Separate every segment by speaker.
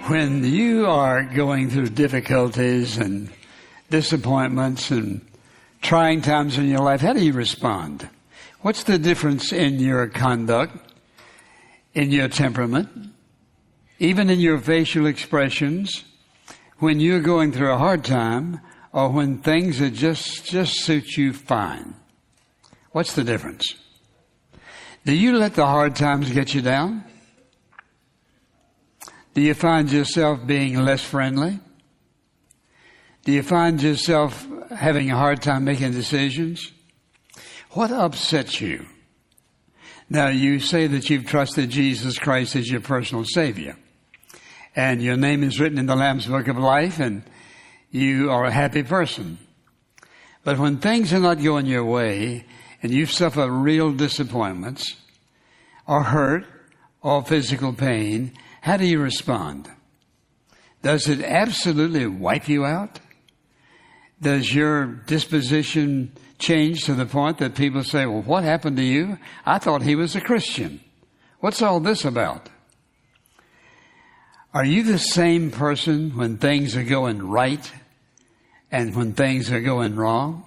Speaker 1: When you are going through difficulties and disappointments and trying times in your life, how do you respond? What's the difference in your conduct, in your temperament, even in your facial expressions, when you're going through a hard time or when things are just suit you fine? What's the difference? Do you let the hard times get you down? Do you find yourself being less friendly? Do you find yourself having a hard time making decisions? What upsets you? Now, you say that you've trusted Jesus Christ as your personal Savior, and your name is written in the Lamb's Book of Life, and you are a happy person. But when things are not going your way, and you suffer real disappointments, or hurt, or physical pain, how do you respond? Does it absolutely wipe you out? Does your disposition change to the point that people say, well, what happened to you? I thought he was a Christian. What's all this about? Are you the same person when things are going right and when things are going wrong?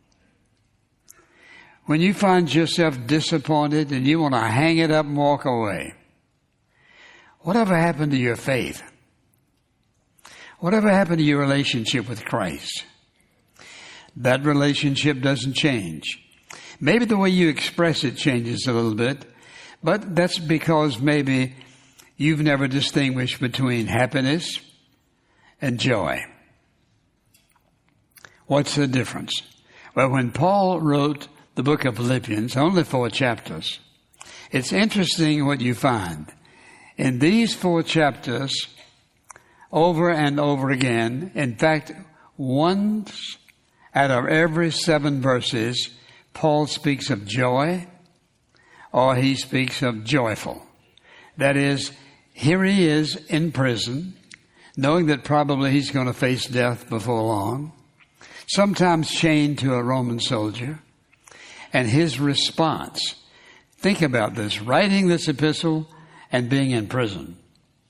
Speaker 1: When you find yourself disappointed and you want to hang it up and walk away, whatever happened to your faith? Whatever happened to your relationship with Christ? That relationship doesn't change. Maybe the way you express it changes a little bit, but that's because maybe you've never distinguished between happiness and joy. What's the difference? Well, when Paul wrote the book of Philippians, only 4 chapters, it's interesting what you find. In these 4 chapters, over and over again, in fact, once out of every 7 verses, Paul speaks of joy or he speaks of joyful. That is, here he is in prison, knowing that probably he's going to face death before long, sometimes chained to a Roman soldier, and his response. Think about this, writing this epistle and being in prison.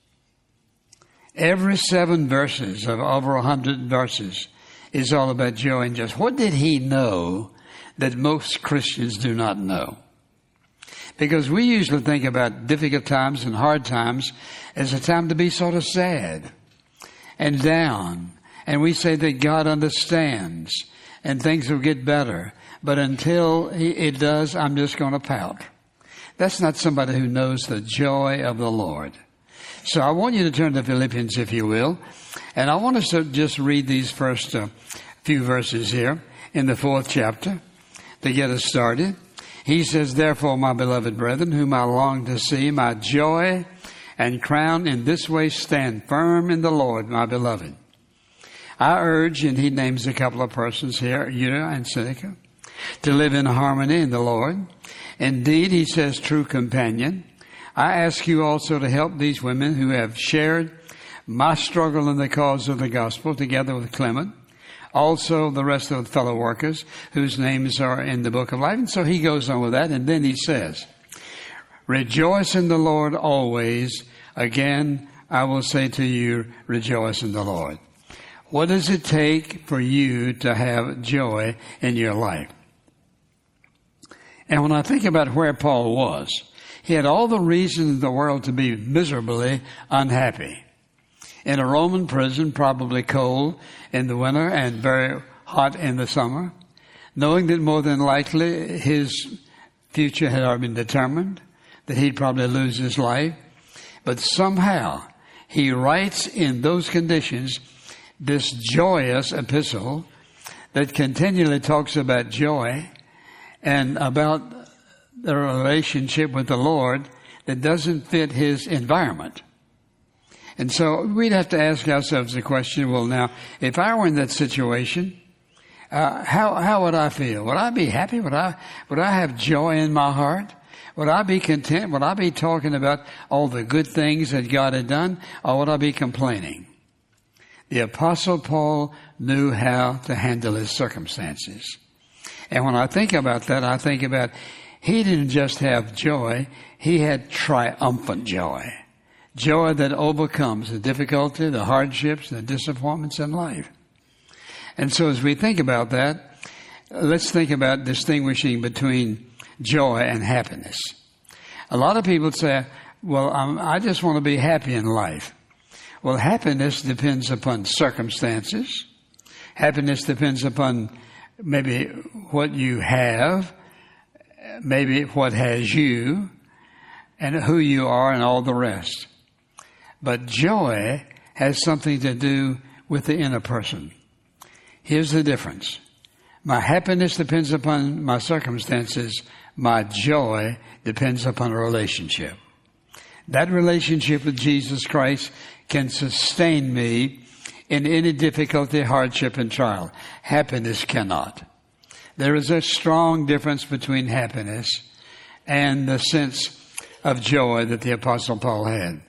Speaker 1: Every 7 verses of over 100 verses is all about joy and just what did he know that most Christians do not know? Because we usually think about difficult times and hard times as a time to be sort of sad and down. And we say that God understands and things will get better. But until it does, I'm just going to pout. That's not somebody who knows the joy of the Lord. So I want you to turn to Philippians, if you will. And I want us to just read these first few verses here in the 4th chapter to get us started. He says, therefore, my beloved brethren, whom I long to see, my joy and crown, in this way stand firm in the Lord, my beloved. I urge, and he names a couple of persons here, Euodia and Syntyche, to live in harmony in the Lord. Indeed, he says, true companion. I ask you also to help these women who have shared my struggle in the cause of the gospel, together with Clement, also the rest of the fellow workers whose names are in the book of life. And so he goes on with that, and then he says, rejoice in the Lord always. Again, I will say to you, rejoice in the Lord. What does it take for you to have joy in your life? And when I think about where Paul was, he had all the reasons in the world to be miserably unhappy. In a Roman prison, probably cold in the winter and very hot in the summer, knowing that more than likely his future had already been determined, that he'd probably lose his life. But somehow he writes in those conditions this joyous epistle that continually talks about joy and about the relationship with the Lord that doesn't fit his environment. And so we'd have to ask ourselves the question, well, now, if I were in that situation, how would I feel? Would I be happy? Would I have joy in my heart? Would I be content? Would I be talking about all the good things that God had done? Or would I be complaining? The Apostle Paul knew how to handle his circumstances. And when I think about that, I think about he didn't just have joy, he had triumphant joy. Joy that overcomes the difficulty, the hardships, the disappointments in life. And so as we think about that, let's think about distinguishing between joy and happiness. A lot of people say, well, I just want to be happy in life. Well, happiness depends upon circumstances. Happiness depends upon maybe what you have, maybe what has you, and who you are and all the rest. But joy has something to do with the inner person. Here's the difference. My happiness depends upon my circumstances. My joy depends upon a relationship. That relationship with Jesus Christ can sustain me in any difficulty, hardship, and trial. Happiness cannot. There is a strong difference between happiness and the sense of joy that the Apostle Paul had.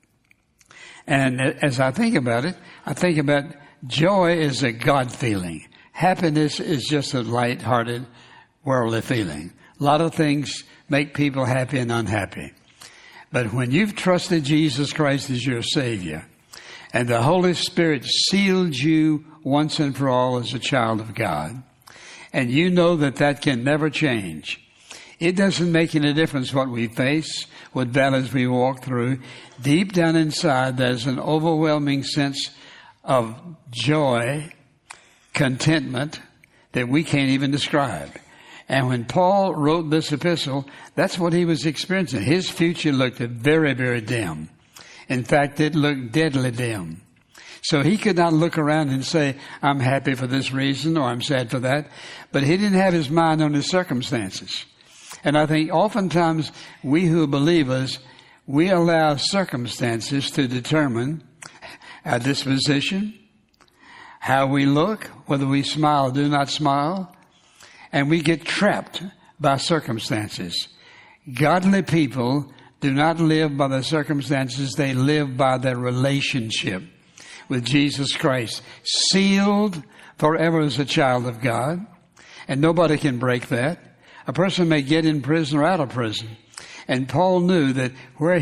Speaker 1: And as I think about it, I think about joy is a God feeling. Happiness is just a light-hearted, worldly feeling. A lot of things make people happy and unhappy. But when you've trusted Jesus Christ as your Savior, and the Holy Spirit sealed you once and for all as a child of God, and you know that that can never change, it doesn't make any difference what we face, what valleys we walk through. Deep down inside, there's an overwhelming sense of joy, contentment that we can't even describe. And when Paul wrote this epistle, that's what he was experiencing. His future looked very, very dim. In fact, it looked deadly dim. So he could not look around and say, I'm happy for this reason or I'm sad for that. But he didn't have his mind on his circumstances. And I think oftentimes we who are believers, we allow circumstances to determine our disposition, how we look, whether we smile or do not smile, and we get trapped by circumstances. Godly people do not live by the circumstances, they live by their relationship with Jesus Christ, sealed forever as a child of God, and nobody can break that. A person may get in prison or out of prison. And Paul knew that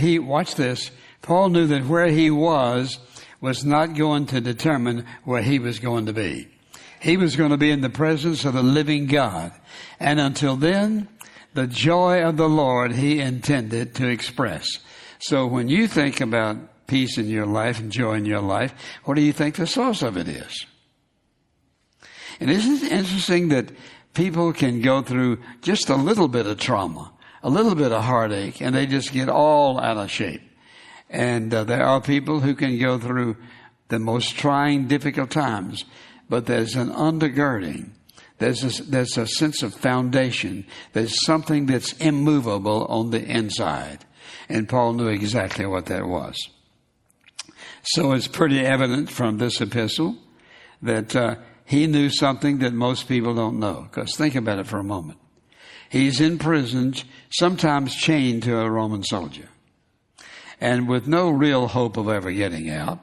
Speaker 1: Paul knew that where he was not going to determine where he was going to be. He was going to be in the presence of the living God. And until then, the joy of the Lord he intended to express. So when you think about peace in your life and joy in your life, what do you think the source of it is? And isn't it interesting that people can go through just a little bit of trauma, a little bit of heartache, and they just get all out of shape. And there are people who can go through the most trying, difficult times, but there's an undergirding. There's a sense of foundation. There's something that's immovable on the inside. And Paul knew exactly what that was. So it's pretty evident from this epistle that he knew something that most people don't know. Because think about it for a moment. He's in prison, sometimes chained to a Roman soldier, and with no real hope of ever getting out.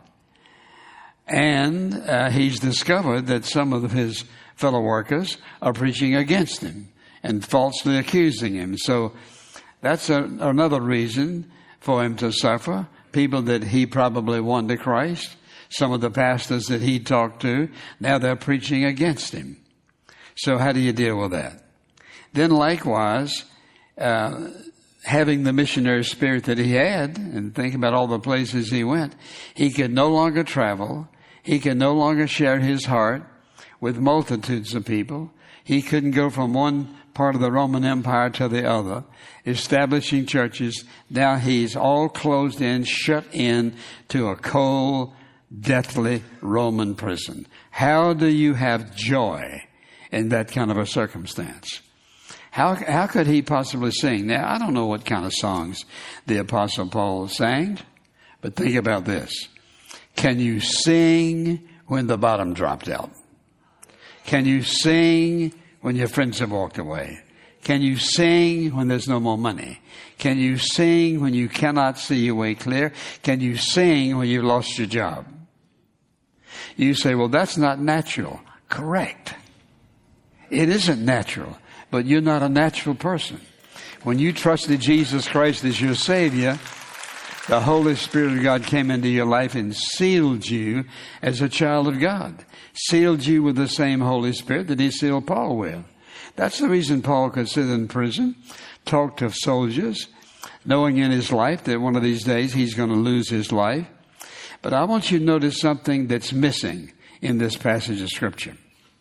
Speaker 1: And he's discovered that some of his fellow workers are preaching against him and falsely accusing him. So that's another reason for him to suffer. People that he probably won to Christ, some of the pastors that he talked to, now they're preaching against him. So how do you deal with that? Then likewise, having the missionary spirit that he had, and think about all the places he went, he could no longer travel. He could no longer share his heart with multitudes of people. He couldn't go from one part of the Roman Empire to the other, establishing churches. Now he's all closed in, shut in to a cold, deathly Roman prison. How do you have joy in that kind of a circumstance? How could he possibly sing? Now, I don't know what kind of songs the Apostle Paul sang, but think about this. Can you sing when the bottom dropped out? Can you sing when your friends have walked away? Can you sing when there's no more money? Can you sing when you cannot see your way clear? Can you sing when you've lost your job? You say, well, that's not natural. Correct. It isn't natural, but you're not a natural person. When you trusted Jesus Christ as your Savior, The Holy Spirit of God came into your life and sealed you as a child of God. Sealed you with the same Holy Spirit that He sealed Paul with. That's the reason Paul could sit in prison, talk to soldiers, knowing in his life that one of these days he's going to lose his life. But I want you to notice something that's missing in this passage of Scripture.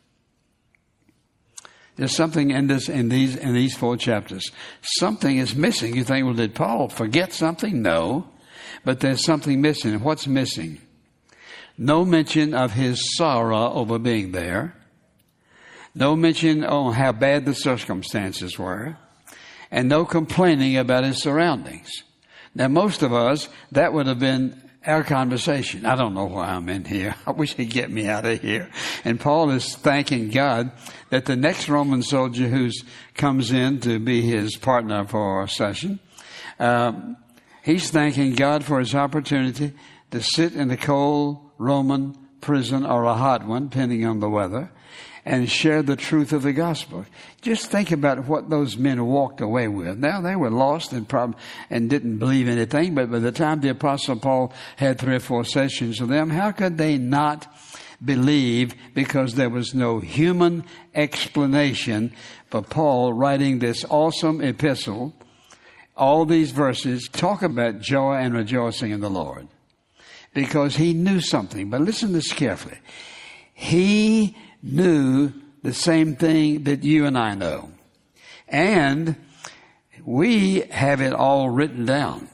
Speaker 1: There's something in these 4 chapters. Something is missing. You think, well, did Paul forget something? No. But there's something missing. What's missing? No mention of his sorrow over being there. No mention on how bad the circumstances were. And no complaining about his surroundings. Now, most of us, that would have been our conversation. I don't know why I'm in here. I wish he'd get me out of here. And Paul is thanking God that the next Roman soldier who comes in to be his partner for a session, he's thanking God for his opportunity to sit in a cold Roman prison or a hot one, depending on the weather, and share the truth of the gospel. Just think about what those men walked away with. Now, they were lost and didn't believe anything, but by the time the Apostle Paul had 3 or 4 sessions with them, how could they not believe? Because there was no human explanation for Paul writing this awesome epistle. All these verses talk about joy and rejoicing in the Lord. Because he knew something. But listen to this carefully. He knew the same thing that you and I know. And we have it all written down.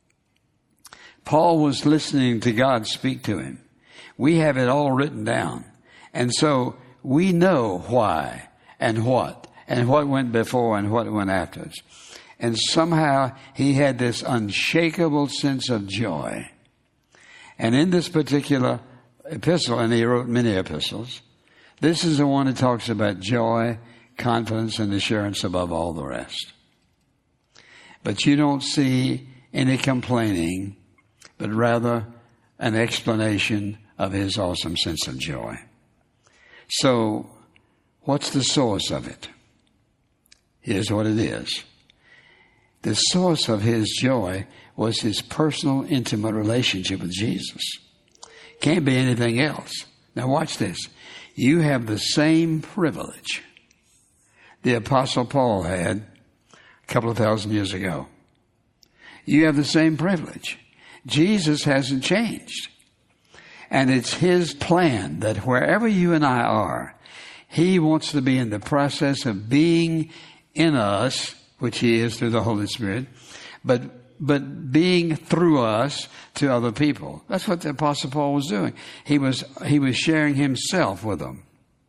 Speaker 1: Paul was listening to God speak to him. We have it all written down. And so we know why and what went before and what went after. And somehow he had this unshakable sense of joy. And in this particular epistle, and he wrote many epistles, this is the one that talks about joy, confidence, and assurance above all the rest. But you don't see any complaining, but rather an explanation of his awesome sense of joy. So, what's the source of it? Here's what it is. The source of his joy was his personal, intimate relationship with Jesus. Can't be anything else. Now watch this. You have the same privilege the Apostle Paul had a couple of thousand years ago. You have the same privilege. Jesus hasn't changed. And it's his plan that wherever you and I are, he wants to be in the process of being in us, which he is through the Holy Spirit, but being through us to other people. That's what the Apostle Paul was doing. He was sharing himself with them.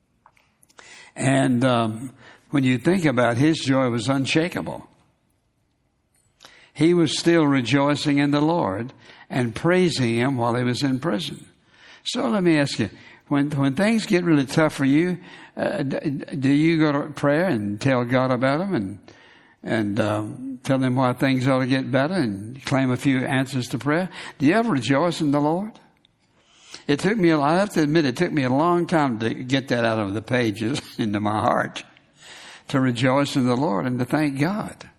Speaker 1: And when you think about it, his joy was unshakable. He was still rejoicing in the Lord and praising him while he was in prison. So let me ask you, when things get really tough for you, do you go to prayer and tell God about them and tell him why things ought to get better and claim a few answers to prayer? Do you ever rejoice in the Lord? It took me, I have to admit, it took me a long time to get that out of the pages into my heart, to rejoice in the Lord and to thank God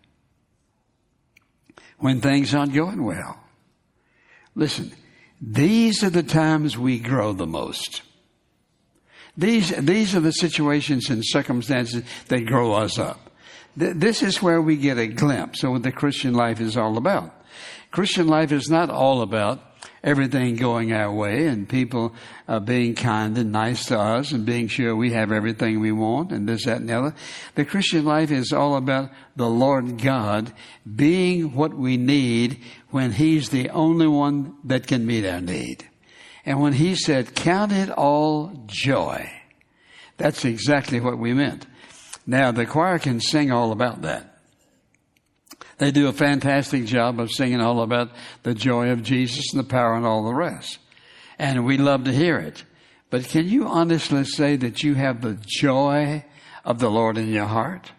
Speaker 1: when things aren't going well. Listen, these are the times we grow the most. These are the situations and circumstances that grow us up. This is where we get a glimpse of what the Christian life is all about. Christian life is not all about everything going our way and people being kind and nice to us and being sure we have everything we want and this, that, and the other. The Christian life is all about the Lord God being what we need when he's the only one that can meet our need. And when he said, "Count it all joy," that's exactly what we meant. Now, the choir can sing all about that. They do a fantastic job of singing all about the joy of Jesus and the power and all the rest. And we love to hear it. But can you honestly say that you have the joy of the Lord in your heart?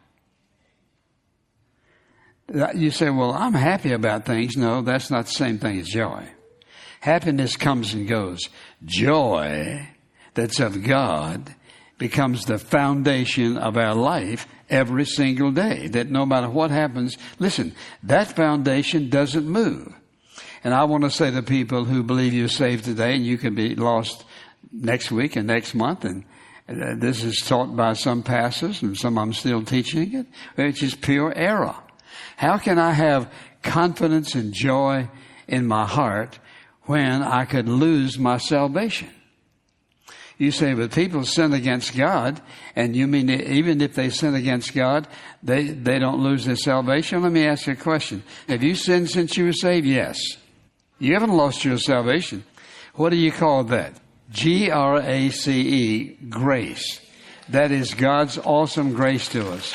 Speaker 1: You say, well, I'm happy about things. No, that's not the same thing as joy. Happiness comes and goes. Joy that's of God becomes the foundation of our life every single day. That no matter what happens, listen, that foundation doesn't move. And I want to say to people who believe you're saved today and you can be lost next week and next month, and this is taught by some pastors and some of them still teaching it, which is pure error. How can I have confidence and joy in my heart when I could lose my salvation? You say, but people sin against God, and you mean even if they sin against God, they don't lose their salvation? Let me ask you a question. Have you sinned since you were saved? Yes. You haven't lost your salvation. What do you call that? Grace, grace. That is God's awesome grace to us.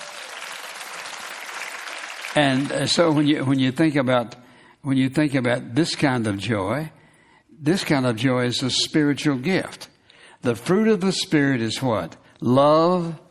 Speaker 1: And so when you think about this kind of joy is a spiritual gift. The fruit of the Spirit is what? Love,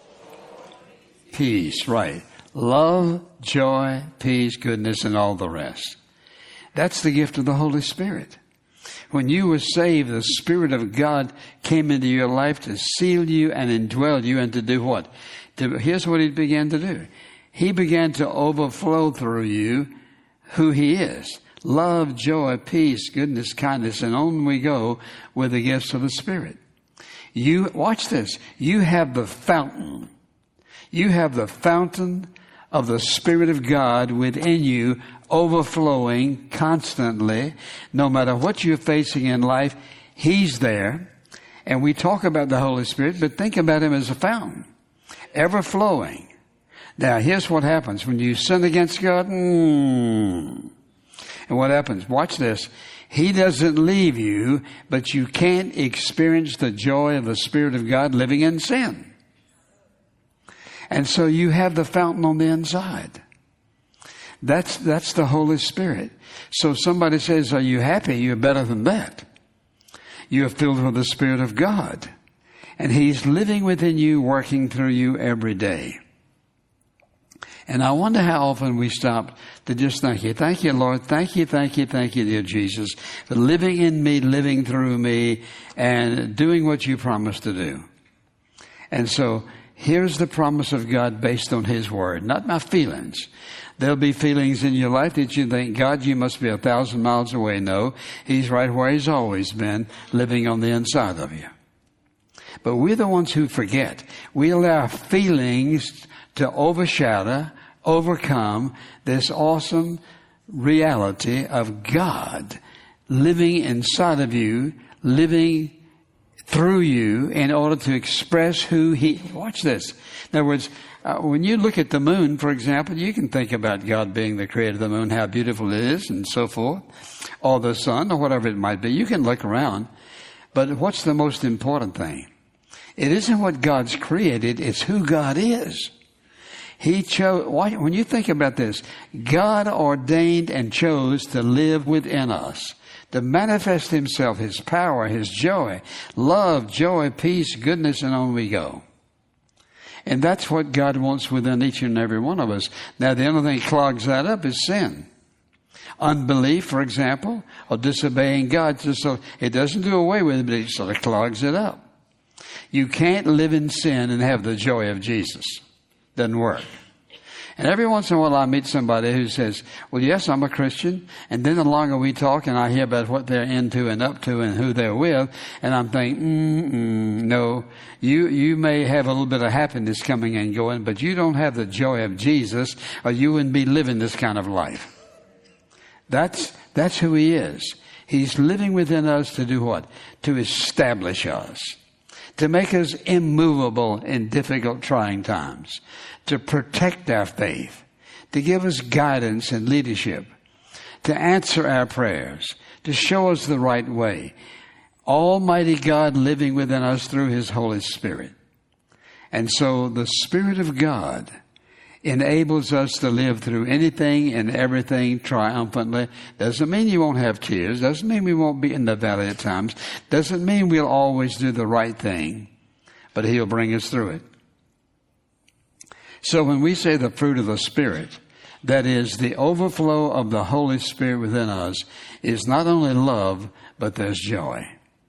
Speaker 1: peace, right. Love, joy, peace, goodness, and all the rest. That's the gift of the Holy Spirit. When you were saved, the Spirit of God came into your life to seal you and indwell you and to do what? Here's what He began to do. He began to overflow through you who He is. Love, joy, peace, goodness, kindness, and on we go with the gifts of the Spirit. Watch this. You have the fountain. You have the fountain of the Spirit of God within you, overflowing constantly. No matter what you're facing in life, He's there. And we talk about the Holy Spirit, but think about Him as a fountain, ever flowing. Now, here's what happens when you sin against God. And what happens? Watch this. He doesn't leave you, but you can't experience the joy of the Spirit of God living in sin. And so you have the fountain on the inside. That's the Holy Spirit. So somebody says, are you happy? You're better than that. You are filled with the Spirit of God. And He's living within you, working through you every day. And I wonder how often we stop to just thank you. Thank you, Lord. Thank you, dear Jesus, for living in me, living through me, and doing what you promised to do. And so here's the promise of God based on His Word, not my feelings. There'll be feelings in your life that you think, God, you must be 1,000 miles away. No, He's right where He's always been, living on the inside of you. But we're the ones who forget. We allow feelings to overcome this awesome reality of God living inside of you, living through you in order to express who He... Watch this. In other words, when you look at the moon, for example, you can think about God being the creator of the moon, how beautiful it is, and so forth, or the sun, or whatever it might be. You can look around. But what's the most important thing? It isn't what God's created, it's who God is. He chose, when you think about this, God ordained and chose to live within us, to manifest Himself, His power, His joy, love, joy, peace, goodness, and on we go. And that's what God wants within each and every one of us. Now, the only thing that clogs that up is sin. Unbelief, for example, or disobeying God. So it doesn't do away with it, but it sort of clogs it up. You can't live in sin and have the joy of Jesus. Doesn't work. And every once in a while I meet somebody who says, well, yes, I'm a Christian. And then the longer we talk and I hear about what they're into and up to and who they're with, and I'm thinking, no, you may have a little bit of happiness coming and going, but you don't have the joy of Jesus, or you wouldn't be living this kind of life. That's who He is. He's living within us to do what? To establish us. To make us immovable in difficult, trying times, to protect our faith, to give us guidance and leadership, to answer our prayers, to show us the right way. Almighty God living within us through His Holy Spirit. And so the Spirit of God enables us to live through anything and everything triumphantly. Doesn't mean you won't have tears. Doesn't mean we won't be in the valley at times. Doesn't mean we'll always do the right thing. But He'll bring us through it. So when we say the fruit of the Spirit, that is the overflow of the Holy Spirit within us, is not only love, but there's joy.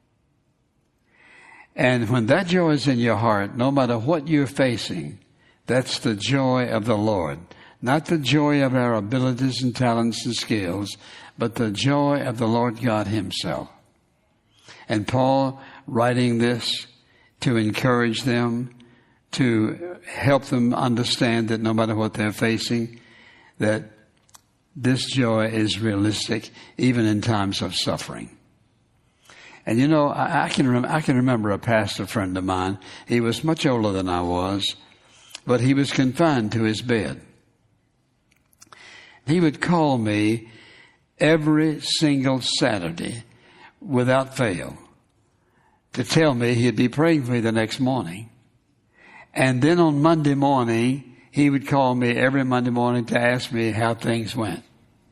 Speaker 1: And when that joy is in your heart, no matter what you're facing, that's the joy of the Lord. Not the joy of our abilities and talents and skills, but the joy of the Lord God himself. And Paul, writing this to encourage them, to help them understand that no matter what they're facing, that this joy is realistic even in times of suffering. And you know, I can remember a pastor friend of mine. He was much older than I was, but he was confined to his bed. He would call me every single Saturday without fail to tell me he'd be praying for me the next morning. And then on Monday morning, he would call me every Monday morning to ask me how things went.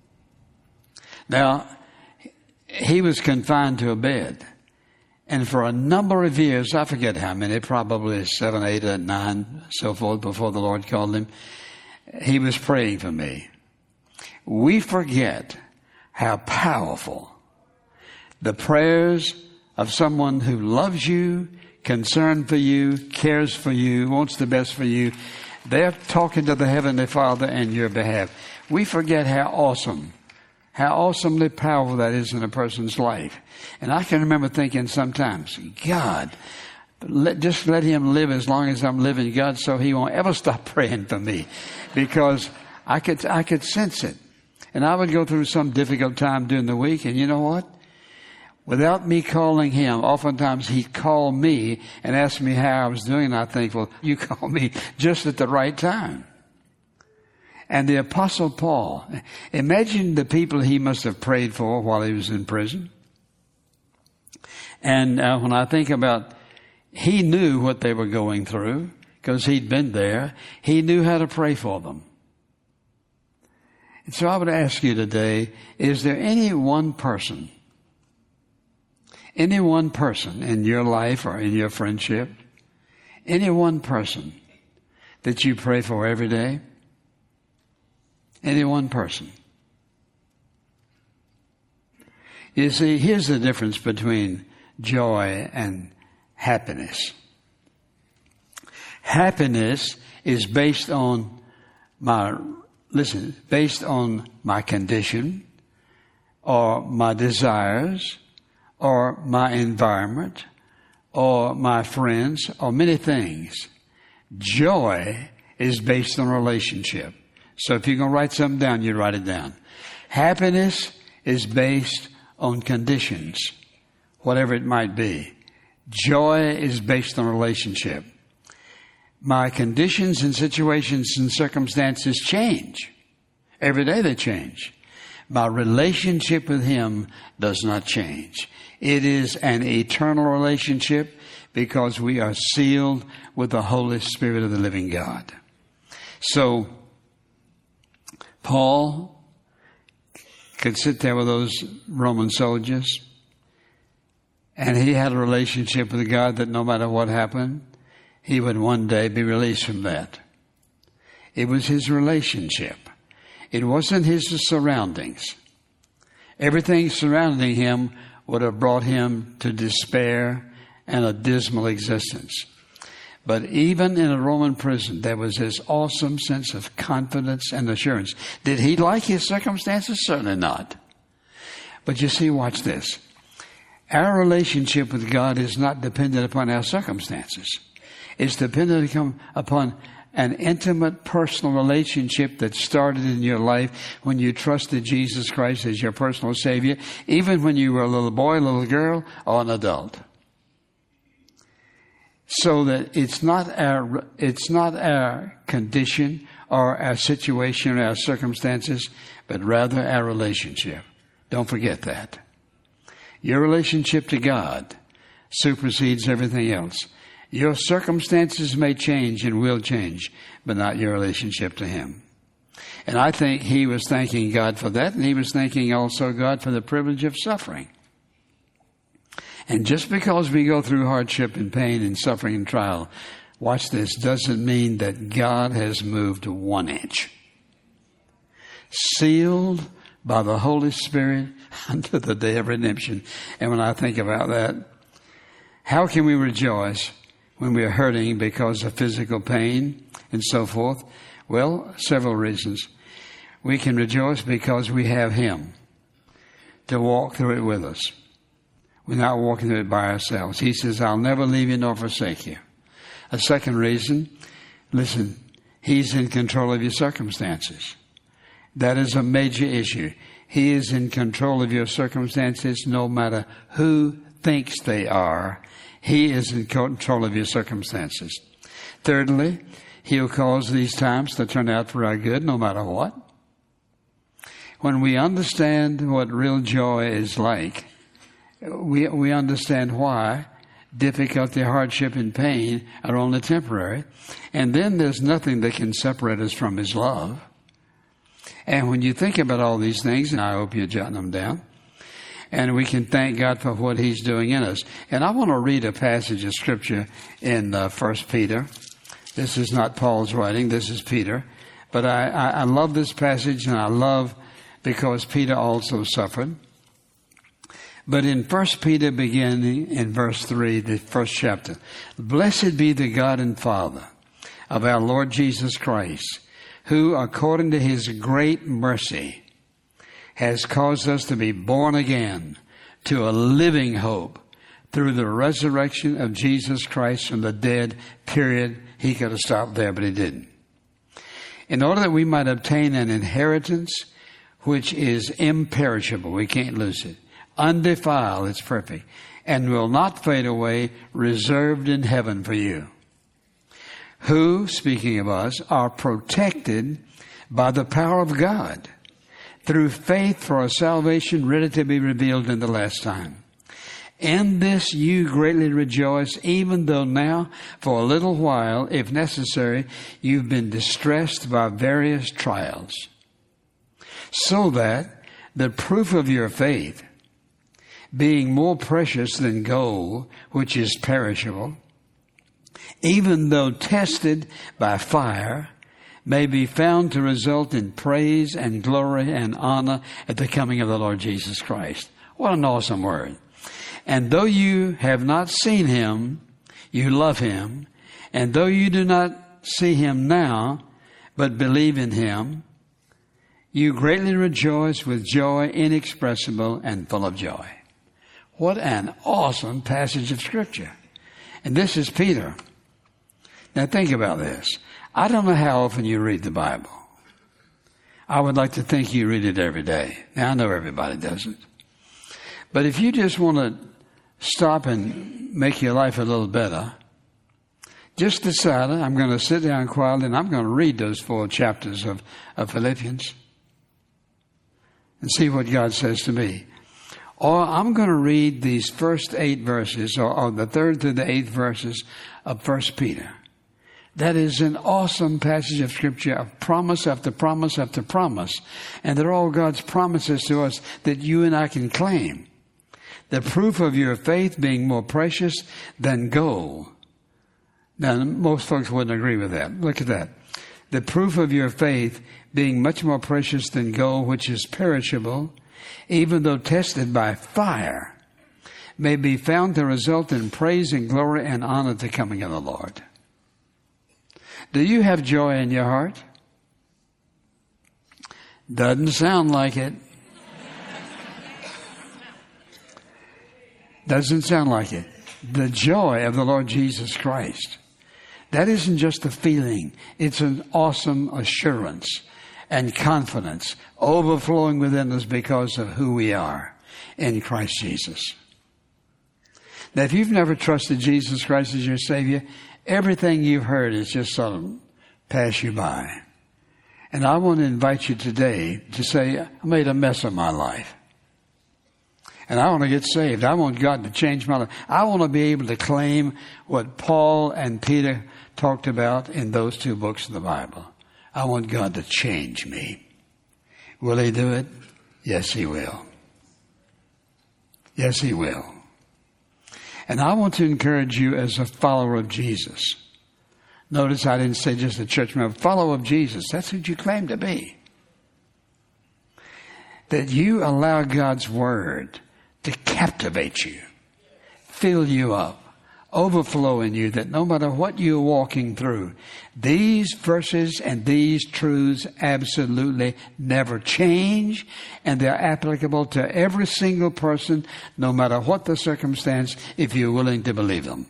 Speaker 1: Now, he was confined to a bed. And for a number of years, I forget how many, probably 7, 8, or 9, so forth, before the Lord called him, he was praying for me. We forget how powerful the prayers of someone who loves you, concerned for you, cares for you, wants the best for you. They're talking to the Heavenly Father in your behalf. We forget how awesomely powerful that is in a person's life. And I can remember thinking sometimes, God, just let him live as long as I'm living, God, so he won't ever stop praying for me. Because I could sense it. And I would go through some difficult time during the week, and you know what? Without me calling him, oftentimes he'd call me and ask me how I was doing, and I think, well, you called me just at the right time. And the Apostle Paul, imagine the people he must have prayed for while he was in prison. And when I think about, he knew what they were going through because he'd been there. He knew how to pray for them. And so I would ask you today, is there any one person in your life or in your friendship, any one person that you pray for every day? Any one person. You see, here's the difference between joy and happiness. Happiness is based on my condition or my desires or my environment or my friends or many things. Joy is based on relationship. So if you're going to write something down, you write it down. Happiness is based on conditions, whatever it might be. Joy is based on relationship. My conditions and situations and circumstances change. Every day they change. My relationship with him does not change. It is an eternal relationship because we are sealed with the Holy Spirit of the living God. So, Paul could sit there with those Roman soldiers, and he had a relationship with God that no matter what happened, he would one day be released from that. It was his relationship. It wasn't his surroundings. Everything surrounding him would have brought him to despair and a dismal existence. But even in a Roman prison, there was this awesome sense of confidence and assurance. Did he like his circumstances? Certainly not. But you see, watch this. Our relationship with God is not dependent upon our circumstances. It's dependent upon an intimate personal relationship that started in your life when you trusted Jesus Christ as your personal Savior, even when you were a little boy, a little girl, or an adult. So that it's not our condition or our situation or our circumstances, but rather our relationship. Don't forget that. Your relationship to God supersedes everything else. Your circumstances may change and will change, but not your relationship to him. And I think he was thanking God for that, and he was thanking also God for the privilege of suffering. And just because we go through hardship and pain and suffering and trial, watch this, doesn't mean that God has moved 1 inch. Sealed by the Holy Spirit unto the day of redemption. And when I think about that, how can we rejoice when we are hurting because of physical pain and so forth? Well, several reasons. We can rejoice because we have Him to walk through it with us. We're not walking through it by ourselves. He says, I'll never leave you nor forsake you. A second reason, listen, He's in control of your circumstances. That is a major issue. He is in control of your circumstances no matter who thinks they are. He is in control of your circumstances. Thirdly, He'll cause these times to turn out for our good no matter what. When we understand what real joy is like, we understand why difficulty, hardship, and pain are only temporary. And then there's nothing that can separate us from His love. And when you think about all these things, and I hope you're jotting them down, and we can thank God for what He's doing in us. And I want to read a passage of Scripture in 1 Peter. This is not Paul's writing, this is Peter. But I love this passage, and I love because Peter also suffered. But in 1 Peter, beginning in verse 3, the first chapter, Blessed be the God and Father of our Lord Jesus Christ, who, according to His great mercy, has caused us to be born again to a living hope through the resurrection of Jesus Christ from the dead, period. He could have stopped there, but He didn't. In order that we might obtain an inheritance which is imperishable, we can't lose it, undefiled, it's perfect, and will not fade away, reserved in heaven for you, who, speaking of us, are protected by the power of God through faith for a salvation ready to be revealed in the last time. In this you greatly rejoice, even though now, for a little while, if necessary, you've been distressed by various trials, so that the proof of your faith, being more precious than gold, which is perishable, even though tested by fire, may be found to result in praise and glory and honor at the coming of the Lord Jesus Christ. What an awesome word. And though you have not seen Him, you love Him. And though you do not see Him now, but believe in Him, you greatly rejoice with joy inexpressible and full of joy. What an awesome passage of Scripture. And this is Peter. Now think about this. I don't know how often you read the Bible. I would like to think you read it every day. Now I know everybody doesn't. But if you just want to stop and make your life a little better, just decide I'm going to sit down quietly and I'm going to read those 4 chapters of Philippians and see what God says to me. Or I'm going to read these first 8 verses, or the 3rd through the 8th verses of 1 Peter. That is an awesome passage of Scripture, of promise after promise after promise. And they're all God's promises to us that you and I can claim. The proof of your faith being more precious than gold. Now, most folks wouldn't agree with that. Look at that. The proof of your faith being much more precious than gold, which is perishable, even though tested by fire, may be found to result in praise and glory and honor at the coming of the Lord. Do you have joy in your heart? Doesn't sound like it. Doesn't sound like it. The joy of the Lord Jesus Christ. That isn't just a feeling. It's an awesome assurance and confidence overflowing within us because of who we are in Christ Jesus. Now, if you've never trusted Jesus Christ as your Savior, everything you've heard is just sort of pass you by. And I want to invite you today to say, I made a mess of my life. And I want to get saved. I want God to change my life. I want to be able to claim what Paul and Peter talked about in those 2 books of the Bible. I want God to change me. Will He do it? Yes, He will. Yes, He will. And I want to encourage you as a follower of Jesus. Notice I didn't say just a church member. Follower of Jesus. That's what you claim to be. That you allow God's Word to captivate you, fill you up, overflow in you, that no matter what you're walking through, these verses and these truths absolutely never change, and they're applicable to every single person, no matter what the circumstance, if you're willing to believe them.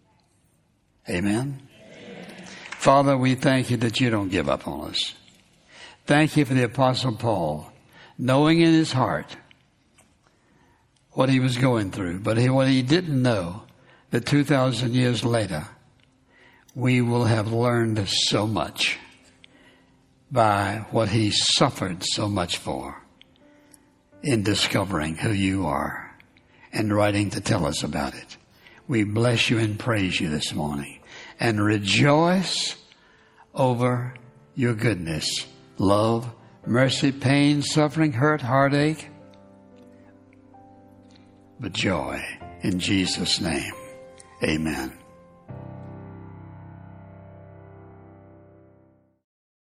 Speaker 1: Amen? Amen. Father, we thank you that you don't give up on us. Thank you for the Apostle Paul, knowing in his heart what he was going through, but what he didn't know, that 2,000 years later, we will have learned so much by what he suffered so much for in discovering who you are and writing to tell us about it. We bless you and praise you this morning and rejoice over your goodness, love, mercy, pain, suffering, hurt, heartache, but joy in Jesus' name. Amen.